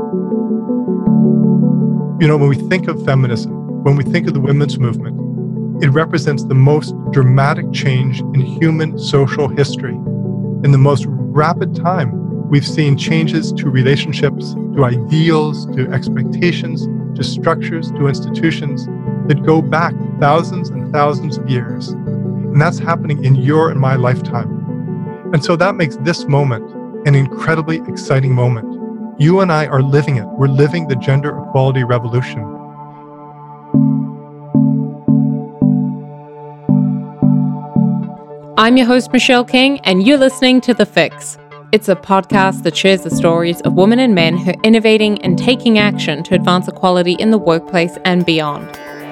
When we think of feminism, when we think of the women's movement, it represents the most dramatic change in human social history. In the most rapid time, we've seen changes to relationships, to ideals, to expectations, to structures, to institutions that go back thousands and thousands of years. And that's happening in your and my lifetime. And so that makes this moment an incredibly exciting moment. You and I are living it. We're living the gender equality revolution. I'm your host, Michelle King, and you're listening to The Fix. It's a podcast that shares the stories of women and men who are innovating and taking action to advance equality in the workplace and beyond.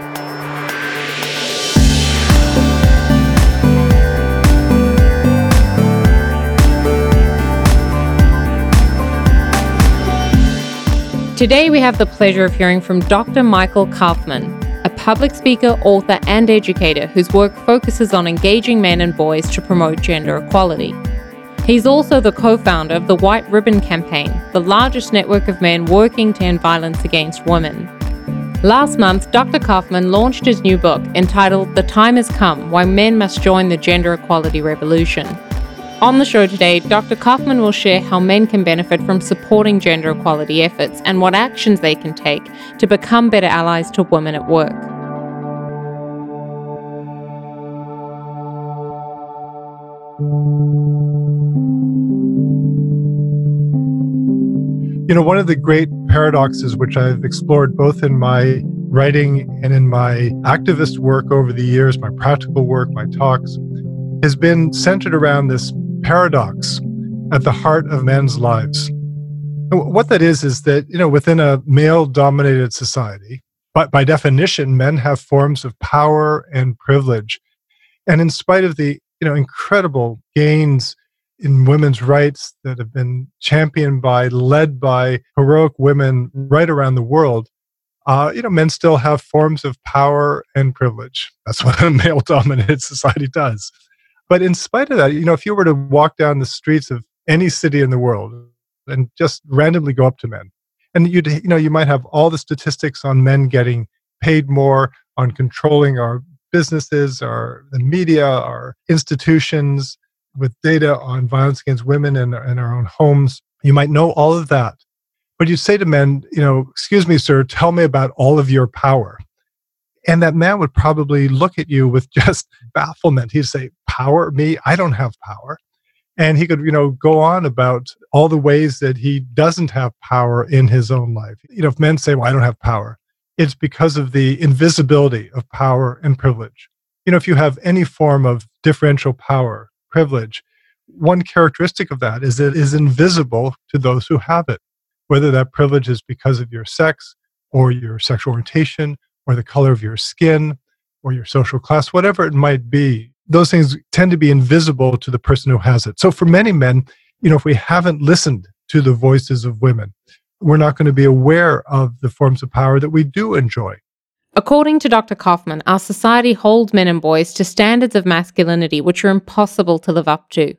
Today we have the pleasure of hearing from Dr. Michael Kaufman, a public speaker, author, and educator whose work focuses on engaging men and boys to promote gender equality. He's also the co-founder of the White Ribbon Campaign, the largest network of men working to end violence against women. Last month, Dr. Kaufman launched his new book entitled The Time Has Come, Why Men Must Join the Gender Equality Revolution. On the show today, Dr. Kaufman will share how men can benefit from supporting gender equality efforts and what actions they can take to become better allies to women at work. One of the great paradoxes which I've explored both in my writing and in my activist work over the years, my practical work, my talks, has been centered around this paradox at the heart of men's lives. And what that is that, within a male-dominated society, but by definition, men have forms of power and privilege. And in spite of the, incredible gains in women's rights that have been led by heroic women right around the world, men still have forms of power and privilege. That's what a male-dominated society does. But in spite of that, if you were to walk down the streets of any city in the world and just randomly go up to men, and you might have all the statistics on men getting paid more, on controlling our businesses, the media, our institutions, with data on violence against women in our own homes. You might know all of that. But you say to men, excuse me, sir, tell me about all of your power. And that man would probably look at you with just bafflement. He'd say, power? Me? I don't have power. And he could, go on about all the ways that he doesn't have power in his own life. If men say, well, I don't have power, it's because of the invisibility of power and privilege. If you have any form of differential power, privilege, one characteristic of that is it is invisible to those who have it, whether that privilege is because of your sex or your sexual orientation or the color of your skin or your social class, whatever it might be. Those things tend to be invisible to the person who has it. So for many men, if we haven't listened to the voices of women, we're not going to be aware of the forms of power that we do enjoy. According to Dr. Kaufman, our society holds men and boys to standards of masculinity which are impossible to live up to.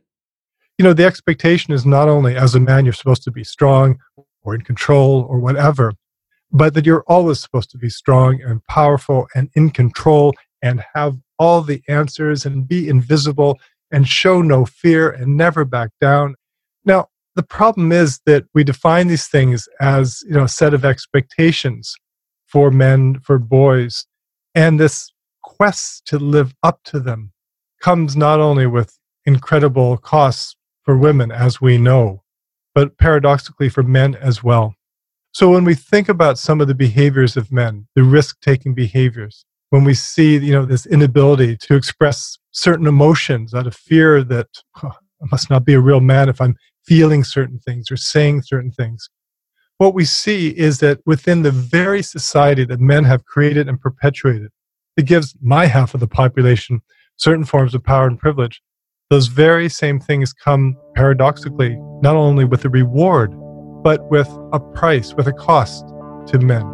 The expectation is not only as a man you're supposed to be strong or in control or whatever, but that you're always supposed to be strong and powerful and in control and have all the answers and be invisible and show no fear and never back down. Now, the problem is that we define these things as, a set of expectations for men, for boys, and this quest to live up to them comes not only with incredible costs for women, as we know, but paradoxically for men as well. So when we think about some of the behaviors of men, the risk-taking behaviors, when we see, this inability to express certain emotions out of fear that I must not be a real man if I'm feeling certain things or saying certain things, what we see is that within the very society that men have created and perpetuated, it gives my half of the population certain forms of power and privilege. Those very same things come paradoxically, not only with a reward, but with a price, with a cost to men.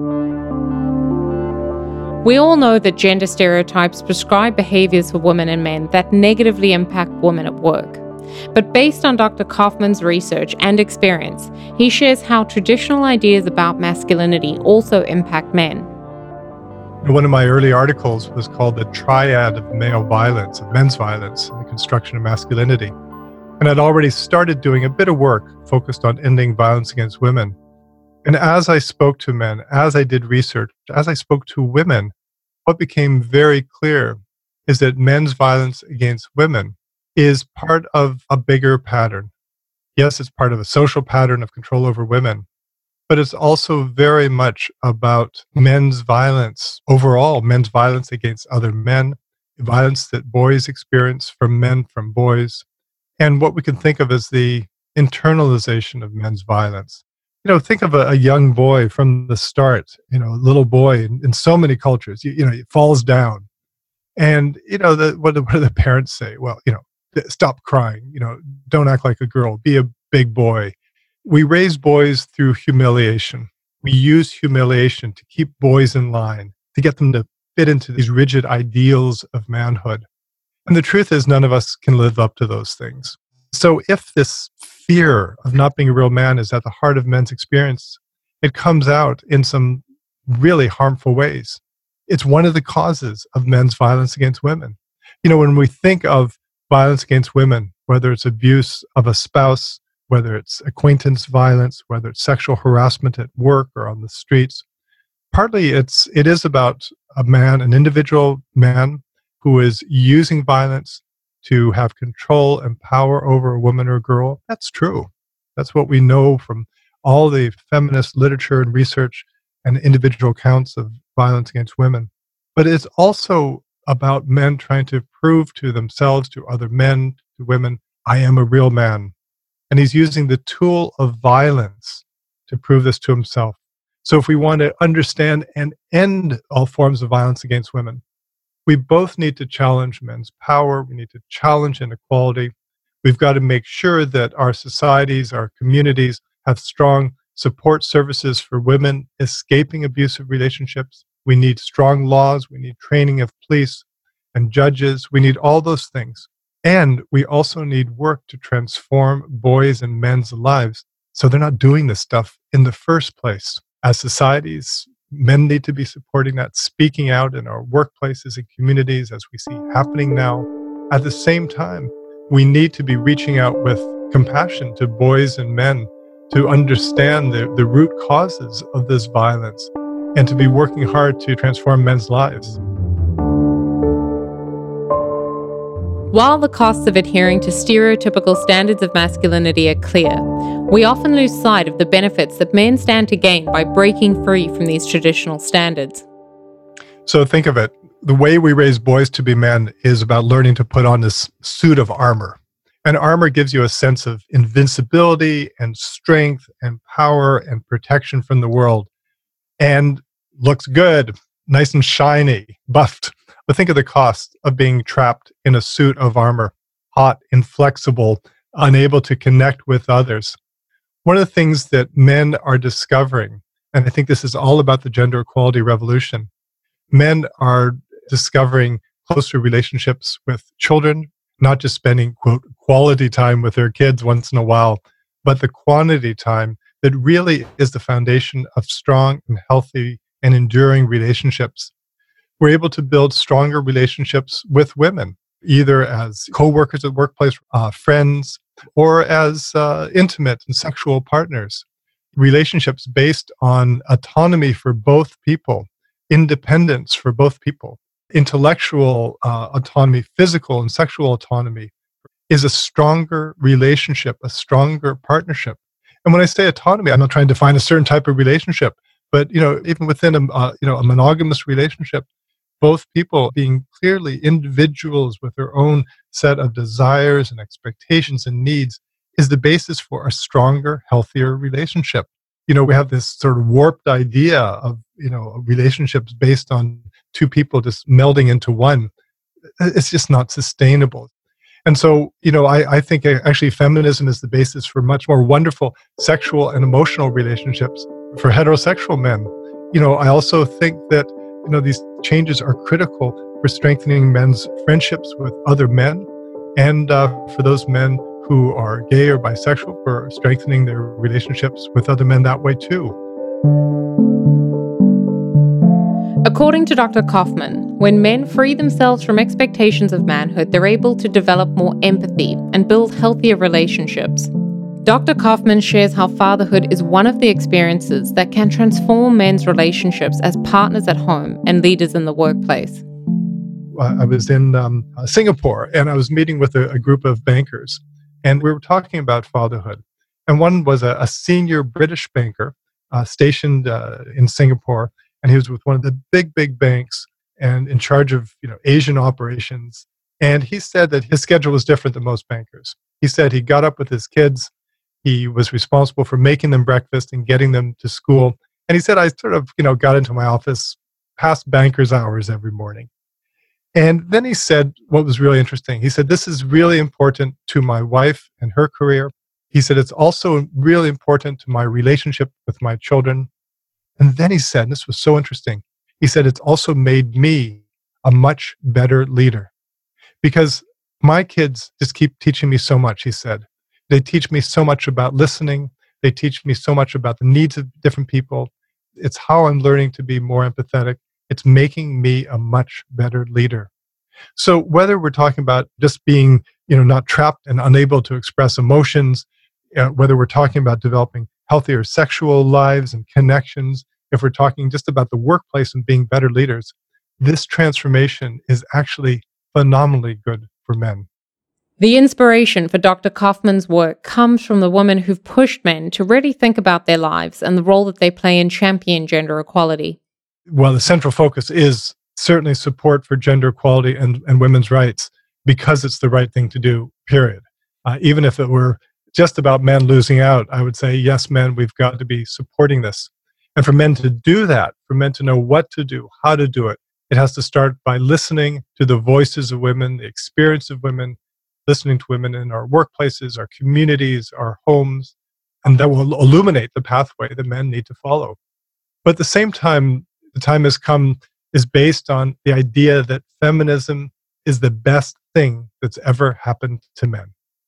We all know that gender stereotypes prescribe behaviors for women and men that negatively impact women at work. But based on Dr. Kaufman's research and experience, he shares how traditional ideas about masculinity also impact men. One of my early articles was called The Triad of Male Violence, of Men's Violence, and the Construction of Masculinity. And I'd already started doing a bit of work focused on ending violence against women. And as I spoke to men, as I did research, as I spoke to women, what became very clear is that men's violence against women is part of a bigger pattern. Yes, it's part of a social pattern of control over women, but it's also very much about men's violence overall, men's violence against other men, violence that boys experience from men, from boys, and what we can think of as the internalization of men's violence. Think of a young boy from the start, a little boy in so many cultures, he falls down. And, what do the parents say? Well, stop crying, don't act like a girl, be a big boy. We raise boys through humiliation. We use humiliation to keep boys in line, to get them to fit into these rigid ideals of manhood. And the truth is, none of us can live up to those things. So if this fear of not being a real man is at the heart of men's experience, it comes out in some really harmful ways. It's one of the causes of men's violence against women. When we think of violence against women, whether it's abuse of a spouse, whether it's acquaintance violence, whether it's sexual harassment at work or on the streets, partly it is about a man, an individual man who is using violence to have control and power over a woman or a girl. That's true. That's what we know from all the feminist literature and research and individual accounts of violence against women. But it's also about men trying to prove to themselves, to other men, to women, I am a real man. And he's using the tool of violence to prove this to himself. So if we want to understand and end all forms of violence against women, we both need to challenge men's power. We need to challenge inequality. We've got to make sure that our societies, our communities have strong support services for women escaping abusive relationships. We need strong laws. We need training of police and judges. We need all those things. And we also need work to transform boys' and men's lives so they're not doing this stuff in the first place. As societies, men need to be supporting that, speaking out in our workplaces and communities as we see happening now. At the same time, we need to be reaching out with compassion to boys and men to understand the root causes of this violence and to be working hard to transform men's lives. While the costs of adhering to stereotypical standards of masculinity are clear, we often lose sight of the benefits that men stand to gain by breaking free from these traditional standards. So think of it. The way we raise boys to be men is about learning to put on this suit of armor. And armor gives you a sense of invincibility and strength and power and protection from the world. And looks good, nice and shiny, buffed. But think of the cost of being trapped in a suit of armor, hot, inflexible, unable to connect with others. One of the things that men are discovering, and I think this is all about the gender equality revolution, men are discovering closer relationships with children, not just spending, quote, quality time with their kids once in a while, but the quantity time that really is the foundation of strong and healthy and enduring relationships. We're able to build stronger relationships with women, either as co-workers at workplace, friends, or as intimate and sexual partners. Relationships based on autonomy for both people, independence for both people, intellectual autonomy, physical and sexual autonomy is a stronger relationship, a stronger partnership. And when I say autonomy, I'm not trying to define a certain type of relationship, but even within a monogamous relationship, both people being clearly individuals with their own set of desires and expectations and needs is the basis for a stronger, healthier relationship. We have this sort of warped idea of, relationships based on two people just melding into one. It's just not sustainable. And so, I think actually feminism is the basis for much more wonderful sexual and emotional relationships for heterosexual men. I also think that, these changes are critical for strengthening men's friendships with other men and for those men who are gay or bisexual for strengthening their relationships with other men that way too. According to Dr. Kaufman, when men free themselves from expectations of manhood, they're able to develop more empathy and build healthier relationships. Dr. Kaufman shares how fatherhood is one of the experiences that can transform men's relationships as partners at home and leaders in the workplace. I was in Singapore, and I was meeting with a group of bankers, and we were talking about fatherhood. And one was a senior British banker stationed in Singapore, and he was with one of the big banks and in charge of Asian operations. And he said that his schedule was different than most bankers. He said he got up with his kids. He was responsible for making them breakfast and getting them to school. And he said, I sort of, got into my office past banker's hours every morning. And then he said what was really interesting. He said, this is really important to my wife and her career. He said, it's also really important to my relationship with my children. And then he said, and this was so interesting, he said, it's also made me a much better leader because my kids just keep teaching me so much, he said. They teach me so much about listening. They teach me so much about the needs of different people. It's how I'm learning to be more empathetic. It's making me a much better leader. So whether we're talking about just being, not trapped and unable to express emotions, whether we're talking about developing healthier sexual lives and connections, if we're talking just about the workplace and being better leaders, this transformation is actually phenomenally good for men. The inspiration for Dr. Kaufman's work comes from the women who've pushed men to really think about their lives and the role that they play in championing gender equality. Well, the central focus is certainly support for gender equality and women's rights because it's the right thing to do, period. Even if it were just about men losing out, I would say, yes, men, we've got to be supporting this. And for men to do that, for men to know what to do, how to do it, it has to start by listening to the voices of women, the experience of women, listening to women in our workplaces, our communities, our homes, and that will illuminate the pathway that men need to follow. But at the same time, the time has come is based on the idea that feminism is the best thing that's ever happened to men.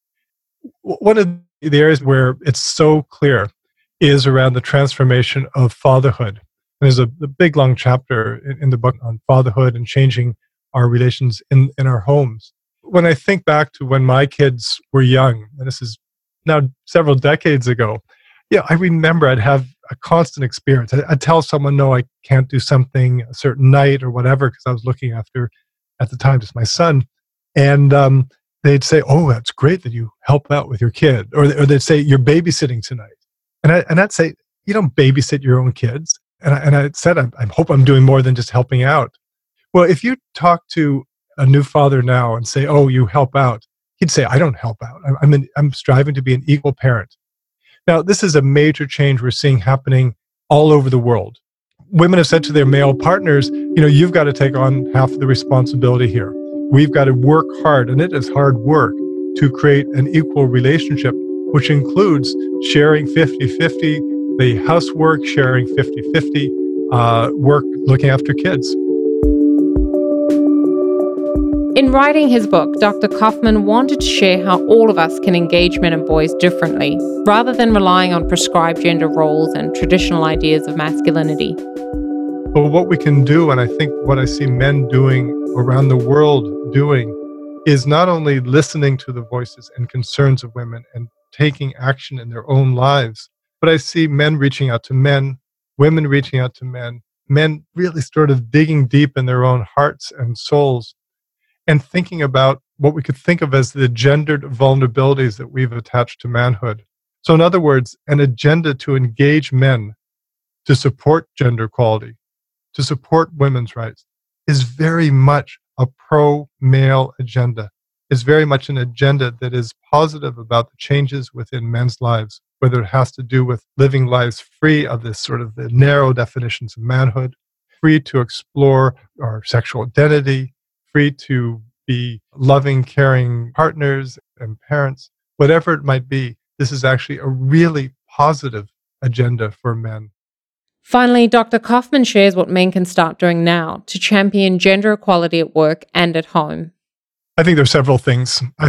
One of the areas where it's so clear is around the transformation of fatherhood. And there's a big, long chapter in the book on fatherhood and changing our relations in our homes. When I think back to when my kids were young, and this is now several decades ago, I remember I'd have a constant experience. I'd tell someone, no, I can't do something a certain night or whatever, because I was looking after, at the time, just my son. And they'd say, oh, that's great that you help out with your kid. Or they'd say, you're babysitting tonight. And I'd say, you don't babysit your own kids. And I said, I hope I'm doing more than just helping out. Well, if you talk to a new father now and say, oh, you help out, he'd say, I don't help out. I'm striving to be an equal parent. Now, this is a major change we're seeing happening all over the world. Women have said to their male partners, you've got to take on half of the responsibility here. We've got to work hard, and it is hard work, to create an equal relationship, which includes sharing 50-50, the housework, sharing 50-50, work, looking after kids. In writing his book, Dr. Kaufman wanted to share how all of us can engage men and boys differently, rather than relying on prescribed gender roles and traditional ideas of masculinity. But what we can do, and I think what I see men doing around the world doing, is not only listening to the voices and concerns of women and taking action in their own lives, but I see men reaching out to men, women reaching out to men really sort of digging deep in their own hearts and souls and thinking about what we could think of as the gendered vulnerabilities that we've attached to manhood. So in other words, an agenda to engage men to support gender equality, to support women's rights, is very much a pro-male agenda. It's very much an agenda that is positive about the changes within men's lives, whether it has to do with living lives free of this sort of the narrow definitions of manhood, free to explore our sexual identity, free to be loving, caring partners and parents, whatever it might be. This is actually a really positive agenda for men. Finally, Dr. Kaufman shares what men can start doing now to champion gender equality at work and at home. I think there are several things. I think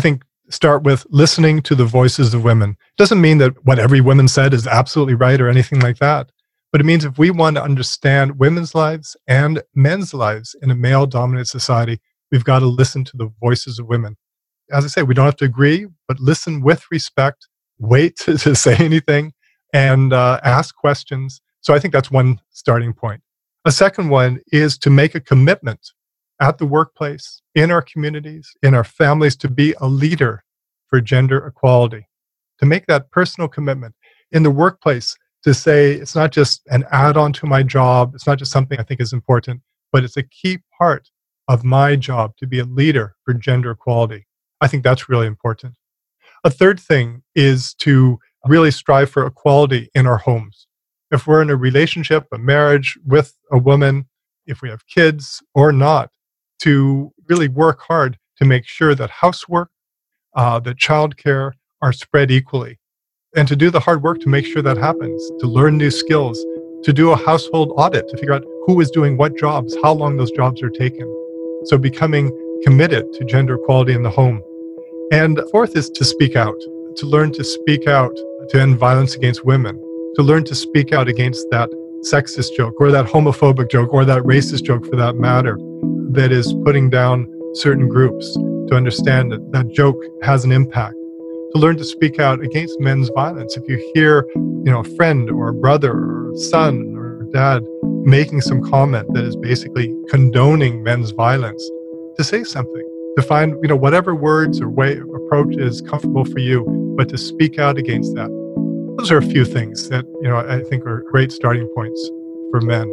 start with listening to the voices of women. It doesn't mean that what every woman said is absolutely right or anything like that. But it means if we want to understand women's lives and men's lives in a male-dominated society, we've got to listen to the voices of women. As I say, we don't have to agree, but listen with respect, wait to say anything, and ask questions. So I think that's one starting point. A second one is to make a commitment at the workplace, in our communities, in our families, to be a leader for gender equality, to make that personal commitment. In the workplace, to say it's not just an add-on to my job, it's not just something I think is important, but it's a key part of my job to be a leader for gender equality. I think that's really important. A third thing is to really strive for equality in our homes. If we're in a relationship, a marriage with a woman, if we have kids or not, to really work hard to make sure that housework, that childcare are spread equally, and to do the hard work to make sure that happens, to learn new skills, to do a household audit, to figure out who is doing what jobs, how long those jobs are taken. So becoming committed to gender equality in the home. And fourth is to speak out, to learn to speak out to end violence against women, to learn to speak out against that sexist joke or that homophobic joke or that racist joke for that matter, that is putting down certain groups, to understand that that joke has an impact, to learn to speak out against men's violence. If you hear, a friend or a brother or a son or a dad making some comment that is basically condoning men's violence, to say something, to find, whatever words or way approach is comfortable for you, but to speak out against that. Those are a few things that, I think are great starting points for men.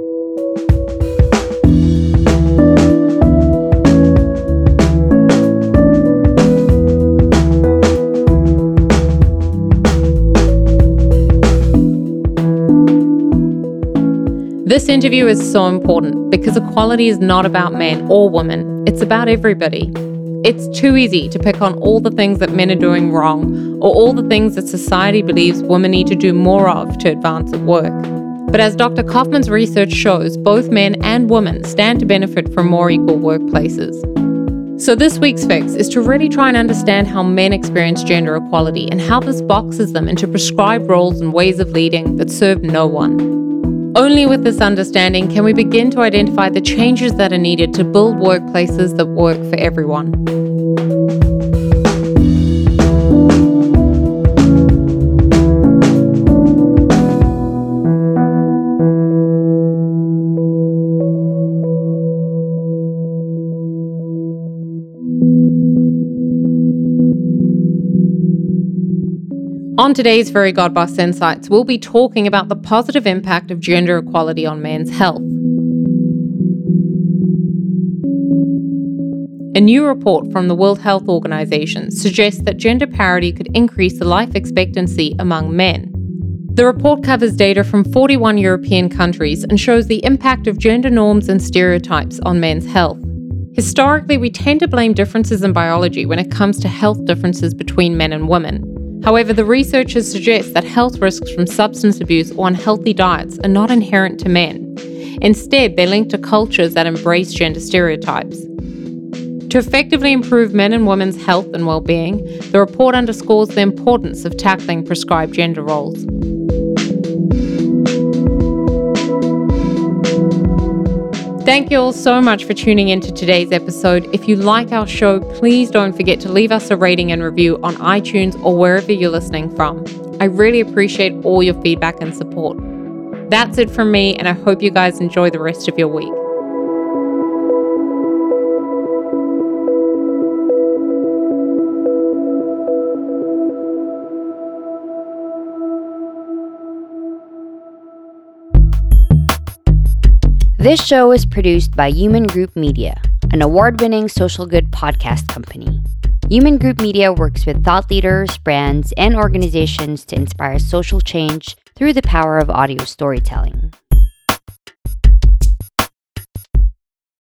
This interview is so important because equality is not about men or women, it's about everybody. It's too easy to pick on all the things that men are doing wrong or all the things that society believes women need to do more of to advance at work. But as Dr. Kaufman's research shows, both men and women stand to benefit from more equal workplaces. So this week's fix is to really try and understand how men experience gender equality and how this boxes them into prescribed roles and ways of leading that serve no one. Only with this understanding can we begin to identify the changes that are needed to build workplaces that work for everyone. On today's Fairy Godboss Insights, we'll be talking about the positive impact of gender equality on men's health. A new report from the World Health Organization suggests that gender parity could increase the life expectancy among men. The report covers data from 41 European countries and shows the impact of gender norms and stereotypes on men's health. Historically, we tend to blame differences in biology when it comes to health differences between men and women. However, the researchers suggest that health risks from substance abuse or unhealthy diets are not inherent to men. Instead, they're linked to cultures that embrace gender stereotypes. To effectively improve men and women's health and well-being, the report underscores the importance of tackling prescribed gender roles. Thank you all so much for tuning in to today's episode. If you like our show, please don't forget to leave us a rating and review on iTunes or wherever you're listening from. I really appreciate all your feedback and support. That's it from me, and I hope you guys enjoy the rest of your week. This show is produced by Human Group Media, an award-winning social good podcast company. Human Group Media works with thought leaders, brands, and organizations to inspire social change through the power of audio storytelling.